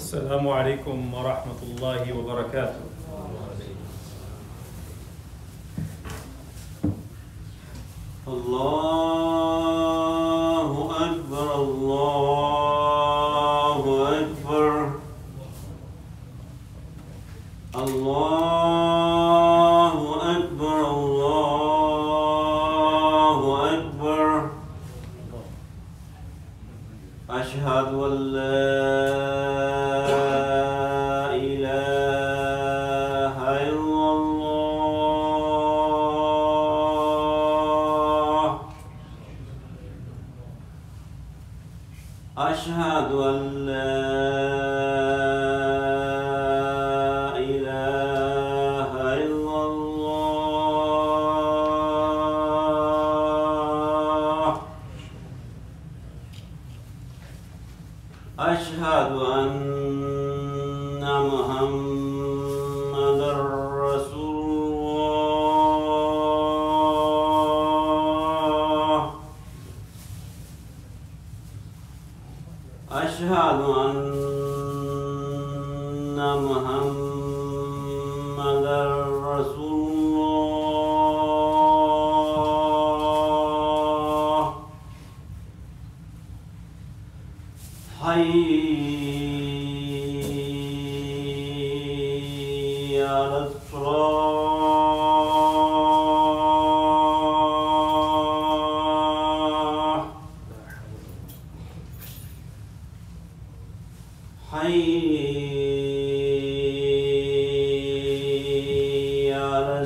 السلام عليكم ورحمة الله وبركاته. الله أكبر الله أكبر الله أكبر الله أكبر أشهد أن لا إله إلا الله أشهد أن لا إله إلا الله أشهد أن محمدًا رسول الله أشهد أن محمدًا رسول الله حي على الصلاة حي على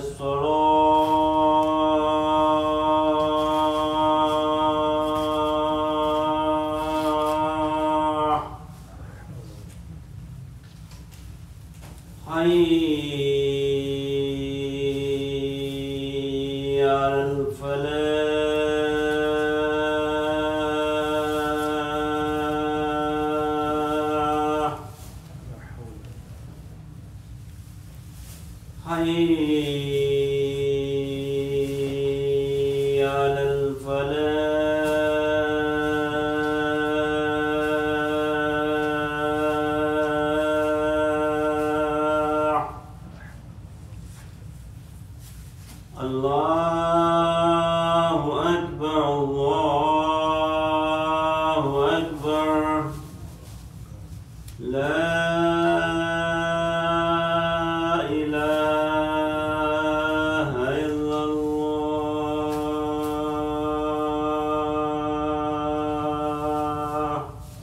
الصلاة حي على الفلاح حي على الفلاح الله أكبر الله أكبر لا إله إلا الله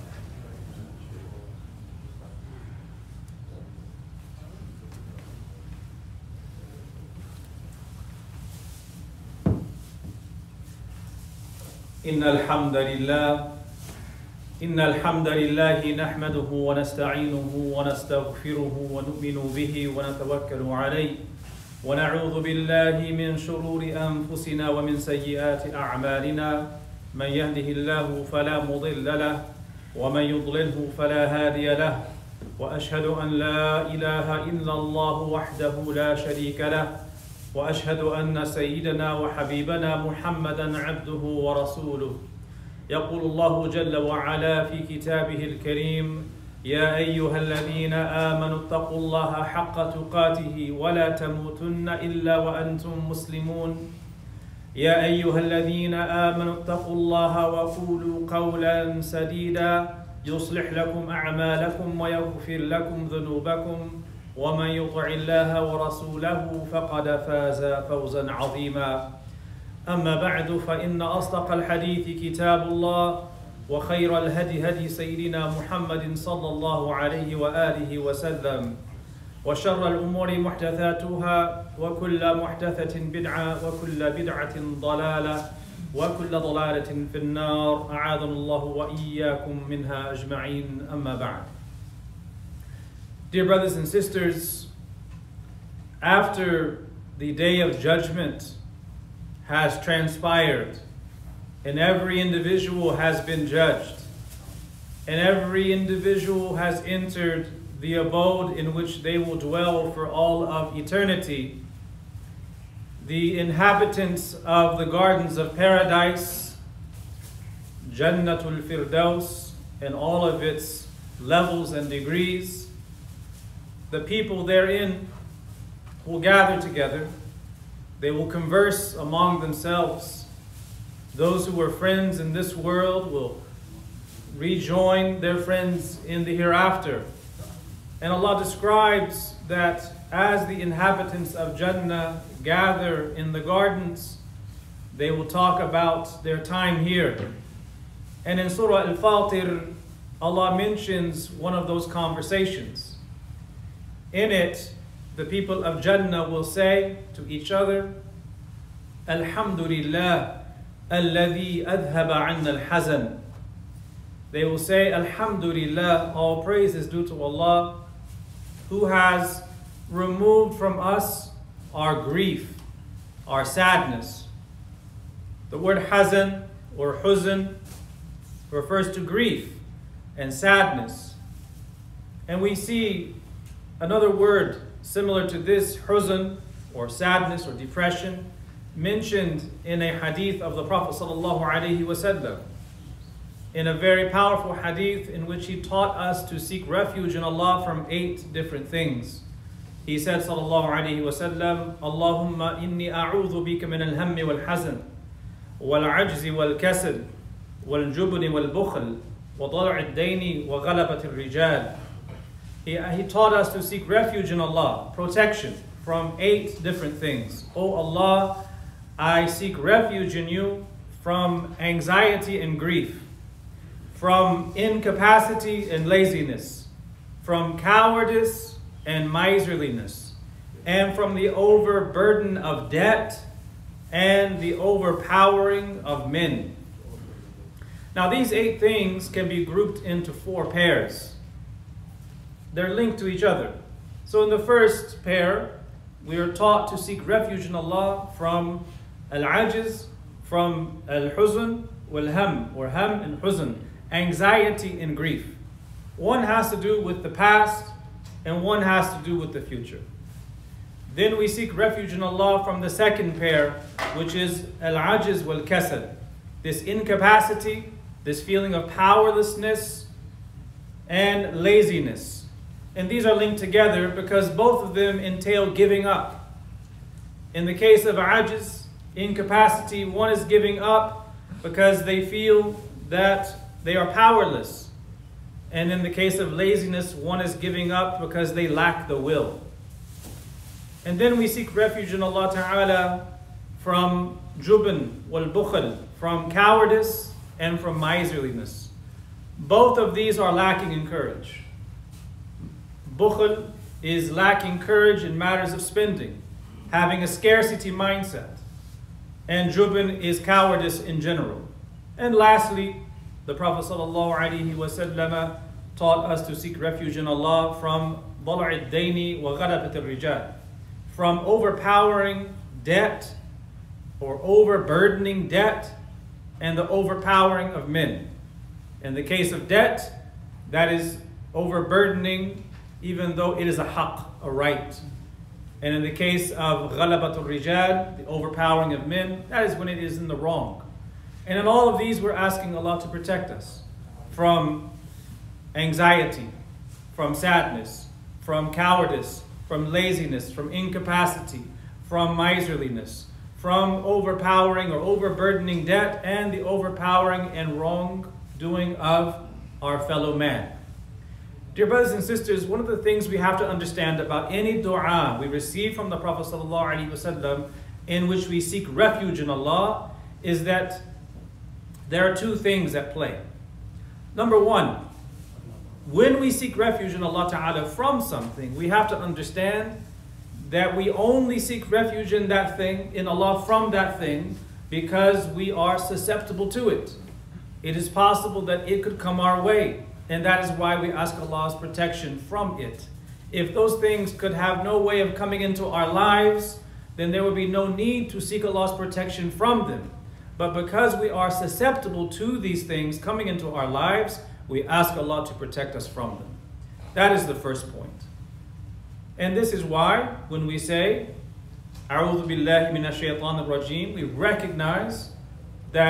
إن الحمد لله نحمده ونستعينه ونستغفره ونؤمن به ونتوكل عليه ونعوذ بالله من شرور أنفسنا ومن سيئات أعمالنا من يهده الله فلا مضل له ومن يضلله فلا هادي له وأشهد أن لا إله إلا الله وحده لا شريك له وأشهد أن سيدنا وحبيبنا محمدًا عبده ورسوله يقول الله جل وعلا في كتابه الكريم يا أيها الذين آمنوا اتقوا الله حق تقاته ولا تموتن إلا وأنتم مسلمون يا أيها الذين آمنوا اتقوا الله وقولوا قولا سديدا يصلح لكم أعمالكم ويغفر لكم ذنوبكم ومن يطع الله ورسوله فقد فاز فوزا عظيما أما بعد فإن أصدق الحديث كتاب الله وخير الهدي هدي سيدنا محمد صلى الله عليه وآله وسلم وشر الأمور محدثاتها وكل محدثة بدعة وكل بدعة ضلالة وكل ضلالة في النار أعاذنا الله وإياكم منها أجمعين أما بعد. Dear brothers and sisters, after the day of judgment has transpired and every individual has been judged and every individual has entered the abode in which they will dwell for all of eternity, the inhabitants of the gardens of paradise, Jannatul Firdaus, and all of its levels and degrees. The people therein will gather together. They will converse among themselves. Those who were friends in this world will rejoin their friends in the hereafter. And Allah describes that as the inhabitants of Jannah gather in the gardens, they will talk about their time here. And in Surah Al-Fatir, Allah mentions one of those conversations. In it, the people of Jannah will say to each other, Alhamdulillah, alladhi adhaba anna al-hazan. They will say, Alhamdulillah, all praise is due to Allah, who has removed from us our grief, our sadness. The word hazan or huzn refers to grief and sadness. And we see another word similar to this, huzn or sadness or depression, mentioned in a hadith of the Prophet ﷺ, in a very powerful hadith in which he taught us to seek refuge in Allah from 8 different things. He said, sallallahu alayhi wa sallam, Allahumma inni a'udhu bika min al-hammi wal-hazan, wal-ajzi wal-kasal, wal-jubni wal-bukhl, wa dala'i ad-dayni wa ghalabat al-rijal. He taught us to seek refuge in Allah, protection from 8 different things. Oh Allah, I seek refuge in you from anxiety and grief, from incapacity and laziness, from cowardice and miserliness, and from the overburden of debt and the overpowering of men. Now these 8 things can be grouped into 4 pairs. They're linked to each other. So in the first pair, we are taught to seek refuge in Allah from al-ajiz, from al-huzn, wal-ham, or ham and huzn, anxiety and grief. One has to do with the past, and one has to do with the future. Then we seek refuge in Allah from the second pair, which is al-ajiz wal-kasal, this incapacity, this feeling of powerlessness and laziness. And these are linked together because both of them entail giving up. In the case of ajiz, incapacity, one is giving up because they feel that they are powerless. And in the case of laziness, one is giving up because they lack the will. And then we seek refuge in Allah Ta'ala from jubn wal-bukhl, from cowardice and from miserliness. Both of these are lacking in courage. Bukhl is lacking courage in matters of spending, having a scarcity mindset. And jubn is cowardice in general. And lastly, the Prophet ﷺ taught us to seek refuge in Allah from dala'i ad-dayni wa ghalabat al-rijal, from overpowering debt or overburdening debt and the overpowering of men. In the case of debt, that is overburdening even though it is a haqq, a right. And in the case of ghalabat al-rijal, the overpowering of men, that is when it is in the wrong. And in all of these, we're asking Allah to protect us from anxiety, from sadness, from cowardice, from laziness, from incapacity, from miserliness, from overpowering or overburdening debt, and the overpowering and wrongdoing of our fellow man. Dear brothers and sisters, one of the things we have to understand about any dua we receive from the Prophet ﷺ in which we seek refuge in Allah is that there are 2 things at play. Number 1, when we seek refuge in Allah Ta'ala from something, we have to understand that we only seek refuge in that thing, in Allah from that thing, because we are susceptible to it. It is possible that it could come our way, and that is why we ask Allah's protection from it. If those things could have no way of coming into our lives, then there would be no need to seek Allah's protection from them. But because we are susceptible to these things coming into our lives, we ask Allah to protect us from them. That is the first point. And this is why when we say, A'udhu billahi minash shaitanir rajim, we recognize that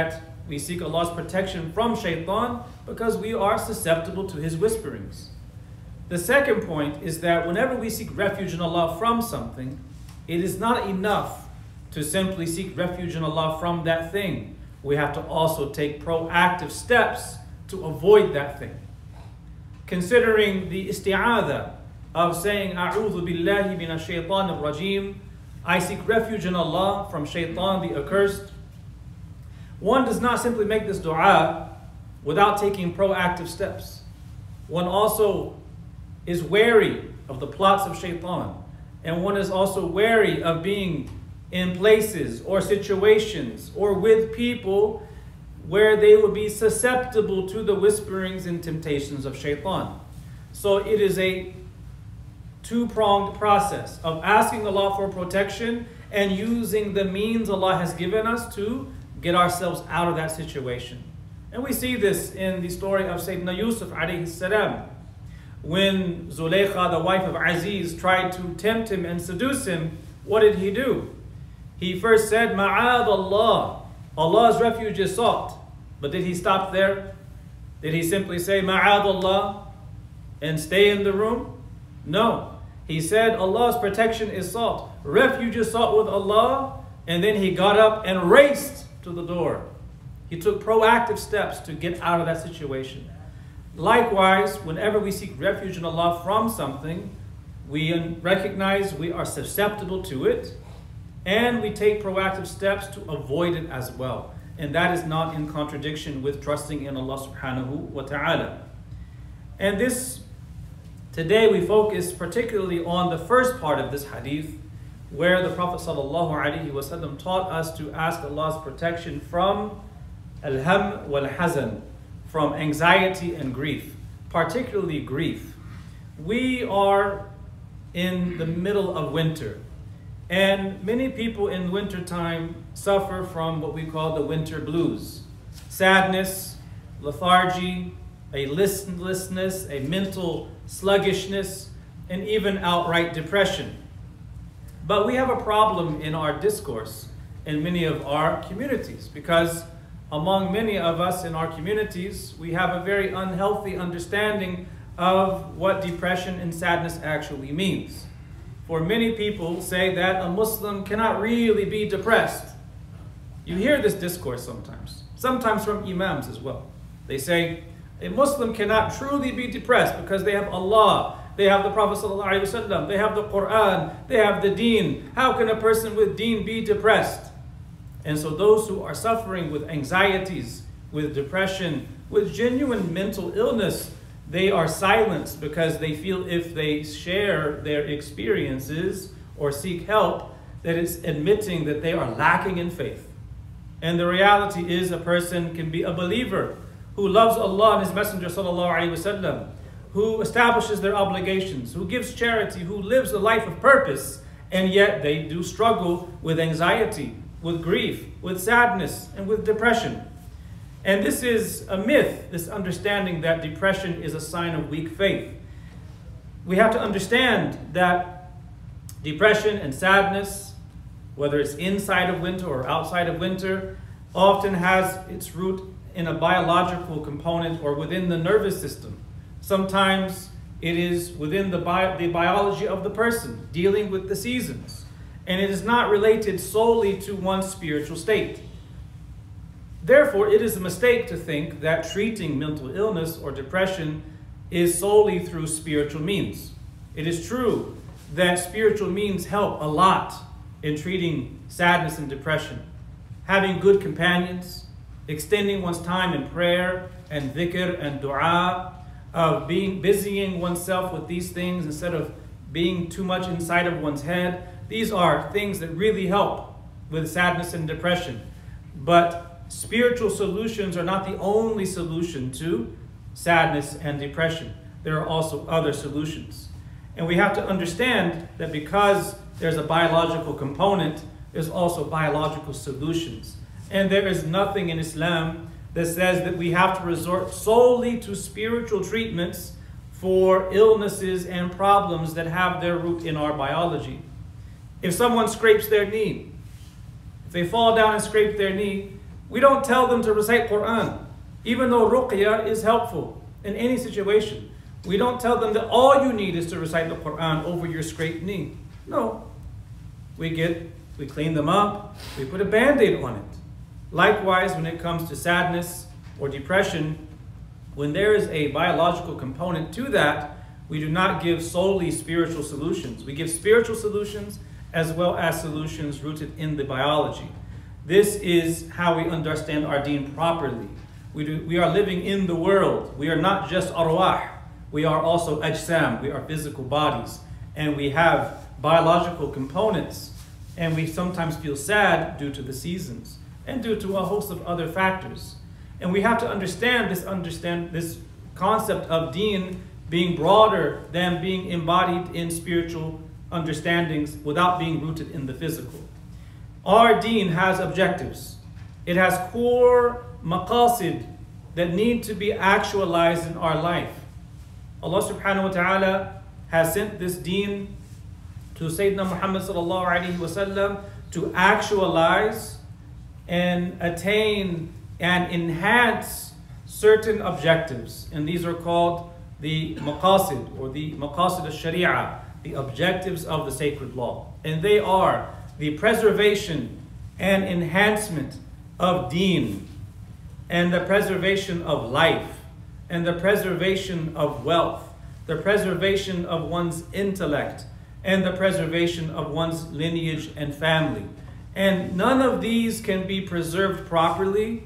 We seek Allah's protection from shaitan because we are susceptible to his whisperings. The second point is that whenever we seek refuge in Allah from something, it is not enough to simply seek refuge in Allah from that thing. We have to also take proactive steps to avoid that thing. Considering the isti'adha of saying, A'udhu billahi minash shaitanir rajim, I seek refuge in Allah from shaitan the accursed. One does not simply make this dua without taking proactive steps. One also is wary of the plots of shaitan. And one is also wary of being in places or situations or with people where they would be susceptible to the whisperings and temptations of shaitan. So it is a two-pronged process of asking Allah for protection and using the means Allah has given us to get ourselves out of that situation. And we see this in the story of Sayyidina Yusuf alayhi salam. When Zulaykha, the wife of Aziz, tried to tempt him and seduce him, what did he do? He first said, Ma'ad Allah, Allah's refuge is sought. But did he stop there? Did he simply say, Ma'ad Allah, and stay in the room? No. He said, Allah's protection is sought. Refuge is sought with Allah. And then he got up and raced to the door. He took proactive steps to get out of that situation. Likewise, whenever we seek refuge in Allah from something, we recognize we are susceptible to it, and we take proactive steps to avoid it as well. And that is not in contradiction with trusting in Allah subhanahu wa ta'ala. And today we focus particularly on the first part of this hadith, where the Prophet sallallahu alaihi wasallam taught us to ask Allah's protection from al-ham wal-hazan, from anxiety and grief, particularly grief. We are in the middle of winter, and many people in wintertime suffer from what we call the winter blues. Sadness, lethargy, a listlessness, a mental sluggishness, and even outright depression. But we have a problem in our discourse in many of our communities, because among many of us in our communities, we have a very unhealthy understanding of what depression and sadness actually means. For many people say that a Muslim cannot really be depressed. You hear this discourse sometimes from imams as well. They say a Muslim cannot truly be depressed because they have Allah, they have the Prophet ﷺ, they have the Quran, they have the deen. How can a person with deen be depressed? And so those who are suffering with anxieties, with depression, with genuine mental illness, they are silenced because they feel if they share their experiences or seek help, that it's admitting that they are lacking in faith. And the reality is a person can be a believer who loves Allah and His Messenger ﷺ, who establishes their obligations, who gives charity, who lives a life of purpose, and yet they do struggle with anxiety, with grief, with sadness, and with depression. And this is a myth, this understanding that depression is a sign of weak faith. We have to understand that depression and sadness, whether it's inside of winter or outside of winter, often has its root in a biological component or within the nervous system. Sometimes it is within the biology of the person, dealing with the seasons. And it is not related solely to one's spiritual state. Therefore, it is a mistake to think that treating mental illness or depression is solely through spiritual means. It is true that spiritual means help a lot in treating sadness and depression. Having good companions, extending one's time in prayer and dhikr and dua, of busying oneself with these things instead of being too much inside of one's head. These are things that really help with sadness and depression. But spiritual solutions are not the only solution to sadness and depression. There are also other solutions. And we have to understand that because there's a biological component, there's also biological solutions. And there is nothing in Islam that says that we have to resort solely to spiritual treatments for illnesses and problems that have their root in our biology. If someone scrapes their knee, if they fall down and scrape their knee, We don't tell them to recite Quran, even though ruqya is helpful in any situation. We don't tell them that all you need is to recite the Quran over your scraped knee. No. We clean them up, we put a band-aid on it. Likewise, when it comes to sadness or depression, when there is a biological component to that, we do not give solely spiritual solutions. We give spiritual solutions as well as solutions rooted in the biology. This is how we understand our deen properly. We are living in the world. We are not just arwah. We are also ajsam. We are physical bodies. And we have biological components. And we sometimes feel sad due to the seasons and due to a host of other factors. And we have to understand this concept of deen being broader than being embodied in spiritual understandings without being rooted in the physical. Our deen has objectives. It has core maqasid that need to be actualized in our life. Allah subhanahu wa ta'ala has sent this deen to Sayyidina Muhammad sallallahu alayhi wa sallam to actualize and attain and enhance certain objectives. And these are called the maqasid, or the maqasid al-sharia, the objectives of the sacred law. And they are the preservation and enhancement of deen, and the preservation of life, and the preservation of wealth, the preservation of one's intellect, and the preservation of one's lineage and family. And none of these can be preserved properly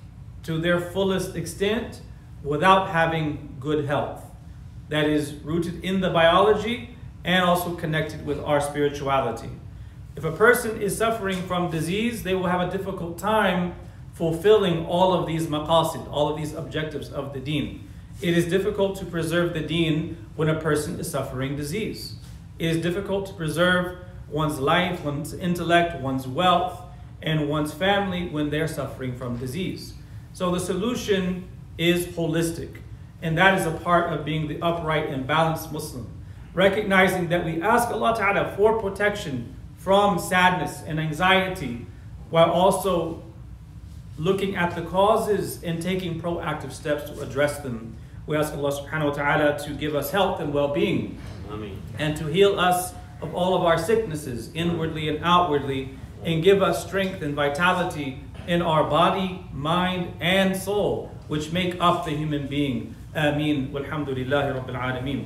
to their fullest extent without having good health that is rooted in the biology and also connected with our spirituality. If a person is suffering from disease, they will have a difficult time fulfilling all of these maqasid, all of these objectives of the deen. It is difficult to preserve the deen when a person is suffering disease. It is difficult to preserve one's life, one's intellect, one's wealth, and one's family when they're suffering from disease. So the solution is holistic, and that is a part of being the upright and balanced Muslim. Recognizing that we ask Allah Ta'ala for protection from sadness and anxiety, while also looking at the causes and taking proactive steps to address them. We ask Allah Subhanahu wa Ta'ala to give us health and well-being, and to heal us of all of our sicknesses, inwardly and outwardly, and give us strength and vitality in our body, mind, and soul, which make up the human being. Ameen. Walhamdulillahi Rabbil Alameen.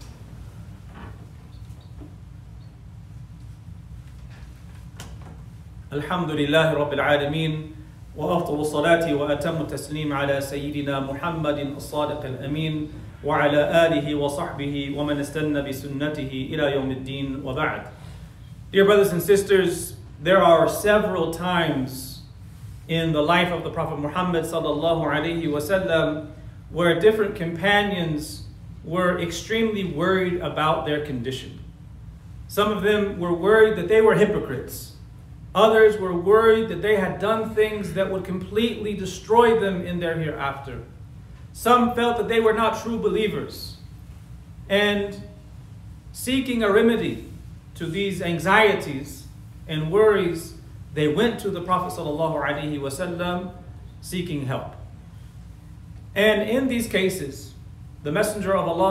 Alhamdulillahi Rabbil Alameen. وأفضل الصلاة وأتم التسليم على سيدنا محمد الصادق الأمين وعلى آله وصحبه ومن استنى بسنته إلى يوم الدين وبعد. Dear brothers and sisters, there are several times in the life of the Prophet Muhammad sallallahu alaihi wasallam where different companions were extremely worried about their condition. Some of them were worried that they were hypocrites. Others were worried that they had done things that would completely destroy them in their hereafter. Some felt that they were not true believers. And seeking a remedy to these anxieties and worries, they went to the Prophet ﷺ seeking help. And in these cases, the Messenger of Allah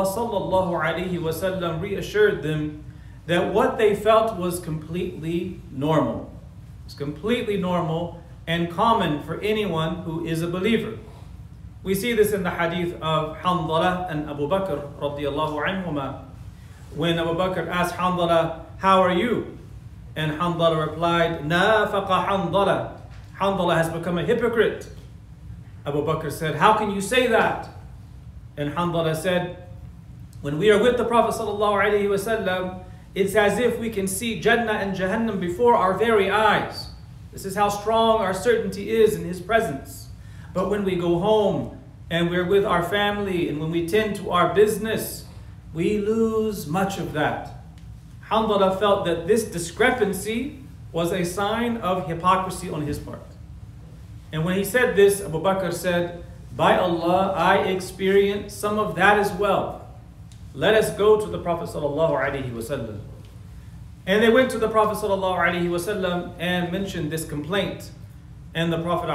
ﷺ reassured them that what they felt was completely normal. It's completely normal and common for anyone who is a believer. We see this in the hadith of Hanzala and Abu Bakr radiyallahu anhuma. When Abu Bakr asked Hanzala, "How are you?" And Hanzala replied, "Nafaqa Hanzala." Hanzala has become a hypocrite. Abu Bakr said, "How can you say that?" And Hanzala said, "When we are with the Prophet sallallahu alaihi wasallam, it's as if we can see Jannah and Jahannam before our very eyes. This is how strong our certainty is in His presence. But when we go home and we're with our family and when we tend to our business, we lose much of that." Hanzala felt that this discrepancy was a sign of hypocrisy on his part. And when he said this, Abu Bakr said, "By Allah, I experience some of that as well. Let us go to the Prophet ﷺ." And they went to the Prophet ﷺ and mentioned this complaint. And the Prophet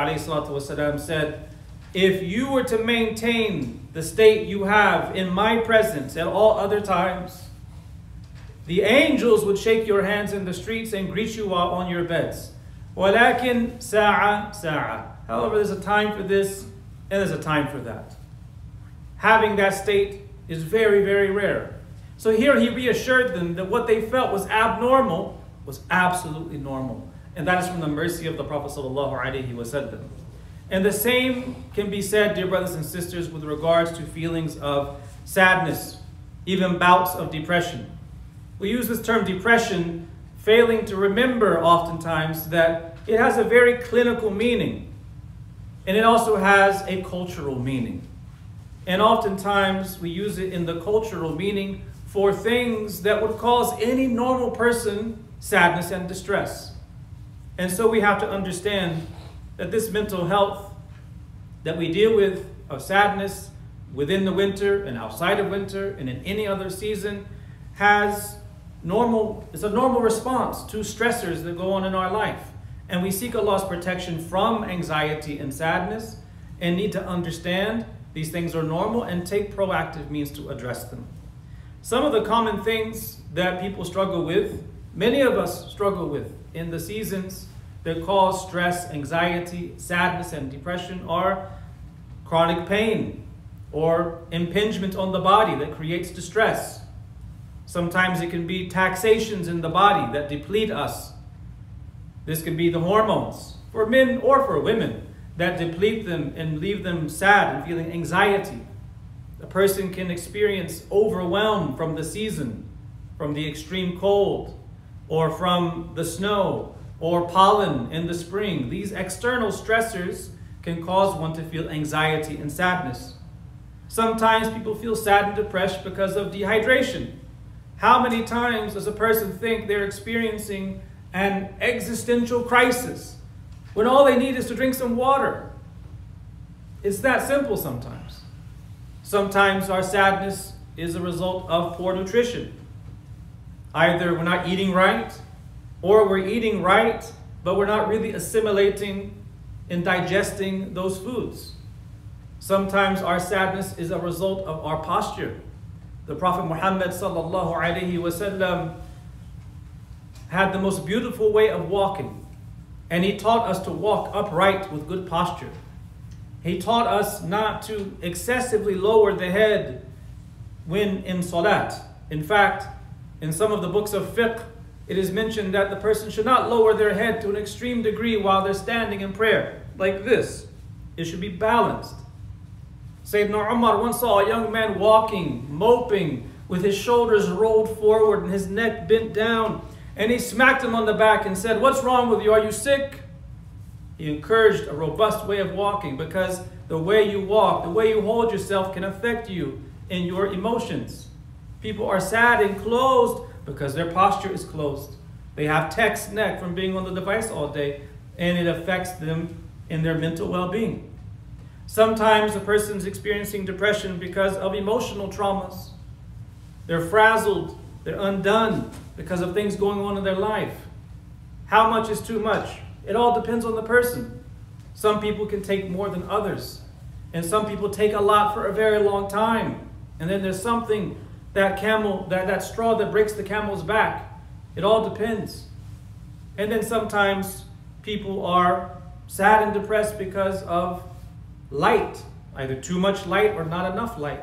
ﷺ said, if you were to maintain the state you have in my presence at all other times, the angels would shake your hands in the streets and greet you while on your beds. وَلَكِنْ سَاعَةً سَاعَةً. However, there's a time for this and there's a time for that. Having that state is very, very rare. So here he reassured them that what they felt was abnormal was absolutely normal. And that is from the mercy of the Prophet ﷺ. And the same can be said, dear brothers and sisters, with regards to feelings of sadness, even bouts of depression. We use this term depression, failing to remember oftentimes that it has a very clinical meaning. And it also has a cultural meaning. And oftentimes we use it in the cultural meaning for things that would cause any normal person sadness and distress. And so we have to understand that this mental health that we deal with of sadness within the winter and outside of winter and in any other season it's a normal response to stressors that go on in our life. And we seek Allah's protection from anxiety and sadness and need to understand these things are normal and take proactive means to address them. Some of the common things that people struggle with, many of us struggle with in the seasons that cause stress, anxiety, sadness, and depression are chronic pain or impingement on the body that creates distress. Sometimes it can be taxations in the body that deplete us. This can be the hormones for men or for women that deplete them and leave them sad and feeling anxiety. A person can experience overwhelm from the season, from the extreme cold, or from the snow, or pollen in the spring. These external stressors can cause one to feel anxiety and sadness. Sometimes people feel sad and depressed because of dehydration. How many times does a person think they're experiencing an existential crisis when all they need is to drink some water? It's that simple sometimes. Sometimes our sadness is a result of poor nutrition. Either we're not eating right, or we're eating right, but we're not really assimilating and digesting those foods. Sometimes our sadness is a result of our posture. The Prophet Muhammad ﷺ had the most beautiful way of walking, and he taught us to walk upright with good posture. He taught us not to excessively lower the head when in salat. In fact, in some of the books of fiqh, it is mentioned that the person should not lower their head to an extreme degree while they're standing in prayer, like this. It should be balanced. Sayyidina Umar once saw a young man walking, moping, with his shoulders rolled forward and his neck bent down. And he smacked him on the back and said, "What's wrong with you? Are you sick?" He encouraged a robust way of walking, because the way you walk, the way you hold yourself can affect you in your emotions. People are sad and closed because their posture is closed. They have tense neck from being on the device all day, and it affects them in their mental well-being. Sometimes a person's experiencing depression because of emotional traumas. They're frazzled, they're undone because of things going on in their life. How much is too much? It all depends on the person. Some people can take more than others, and some people take a lot for a very long time. And then there's something, that straw that breaks the camel's back. It all depends. And then sometimes people are sad and depressed because of light, either too much light or not enough light.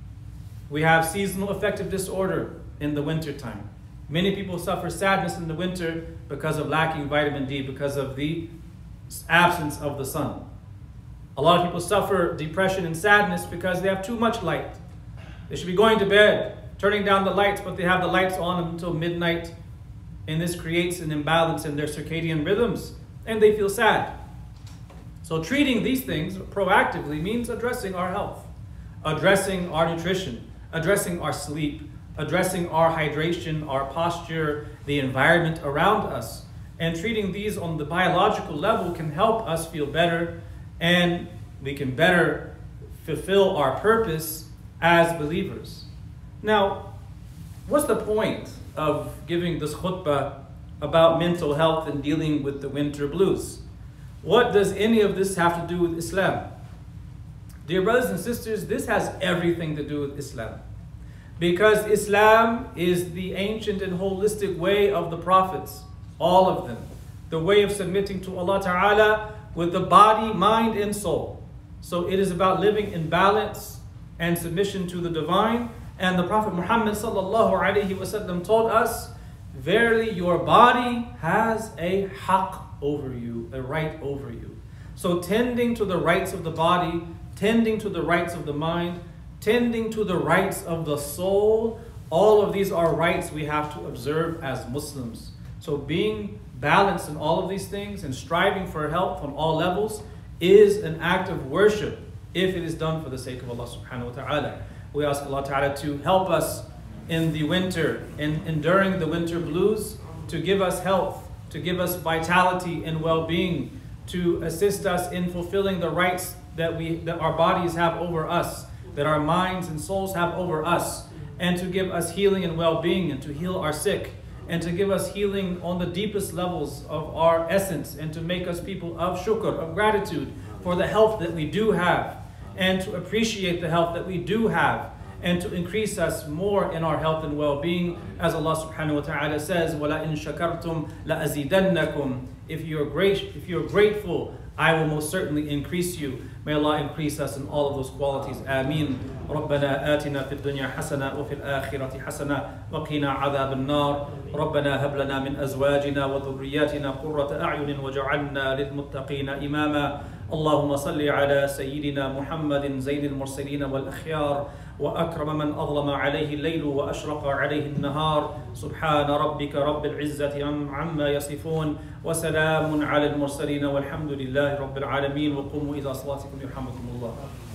We have seasonal affective disorder in the wintertime. Many people suffer sadness in the winter because of lacking vitamin D, because of the absence of the sun. A lot of people suffer depression and sadness because they have too much light. They should be going to bed, turning down the lights, but they have the lights on until midnight, and this creates an imbalance in their circadian rhythms, and they feel sad. So treating these things proactively means addressing our health, addressing our nutrition, addressing our sleep, addressing our hydration, our posture, the environment around us. And treating these on the biological level can help us feel better, and we can better fulfill our purpose as believers. Now, what's the point of giving this khutbah about mental health and dealing with the winter blues? What does any of this have to do with Islam? Dear brothers and sisters, this has everything to do with Islam. Because Islam is the ancient and holistic way of the prophets, all of them. The way of submitting to Allah Ta'ala with the body, mind, and soul. So it is about living in balance and submission to the divine. And the Prophet Muhammad Sallallahu Alaihi Wasallam told us, verily your body has a haqq over you, a right over you. So tending to the rights of the body, tending to the rights of the mind, tending to the rights of the soul, all of these are rights we have to observe as Muslims. So being balanced in all of these things and striving for help from all levels is an act of worship if it is done for the sake of Allah subhanahu wa ta'ala. We ask Allah ta'ala to help us in the winter, in enduring the winter blues, to give us health, to give us vitality and well-being, to assist us in fulfilling the rights that our bodies have over us, that our minds and souls have over us, and to give us healing and well-being, and to heal our sick, and to give us healing on the deepest levels of our essence, and to make us people of shukr, of gratitude for the health that we do have, and to appreciate the health that we do have, and to increase us more in our health and well-being, as Allah subhanahu wa ta'ala says, وَلَئِن شَكَرْتُمْ لَأَزِيدَنَّكُمْ. If you're grateful, I will most certainly increase you. May Allah increase us in all of those qualities. Ameen. ربنا آتنا في الدنيا حسنة وفي الآخرة حسنة وقنا عذاب النار. ربنا هب لنا من أزواجنا وذرياتنا قرة أعين وجعلنا للمتقين إماما. اللهم صل على سيدنا محمد زين المرسلين والأخيار وأكرم من أظلم عليه الليل وأشرق عليه النهار. سبحان ربك رب العزة عما يصفون وسلام على المرسلين والحمد لله رب العالمين. وقوموا إلى صلاتكم يرحمكم الله.